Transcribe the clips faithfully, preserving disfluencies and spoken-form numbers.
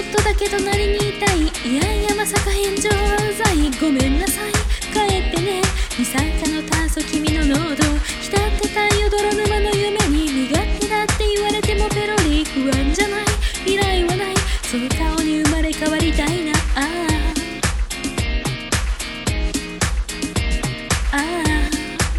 とだけ隣にいたい。いやいやまさか返上罪。ごめんなさい帰ってね。二酸化の炭素君の濃度浸ってたよ泥沼の夢に。身勝手だって言われてもペロリ。不安じゃない未来はない。その顔に生まれ変わりたいな。ああああ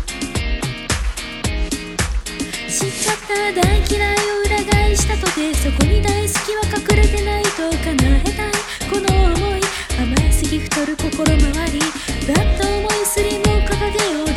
知っちゃった大嫌いを裏返したとて、そこに大好きは隠れてないと叶えたいこの想い。甘えすぎ太る心回りだった思いスリムを掲げよう。